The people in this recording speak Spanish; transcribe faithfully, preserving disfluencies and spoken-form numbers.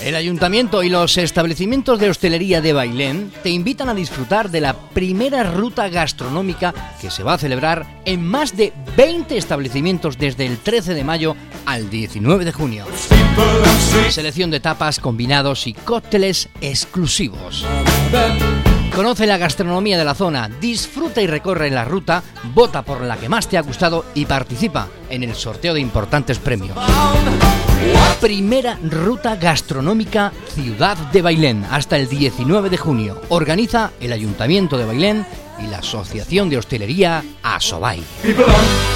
El Ayuntamiento y los establecimientos de hostelería de Bailén te invitan a disfrutar de la primera ruta gastronómica que se va a celebrar en más de veinte establecimientos desde el trece de mayo al diecinueve de junio. Selección de tapas, combinados y cócteles exclusivos. Conoce la gastronomía de la zona, disfruta y recorre la ruta, vota por la que más te ha gustado y participa en el sorteo de importantes premios. Primera ruta gastronómica Ciudad de Bailén hasta el diecinueve de junio. Organiza el Ayuntamiento de Bailén y la Asociación de Hostelería Asobay.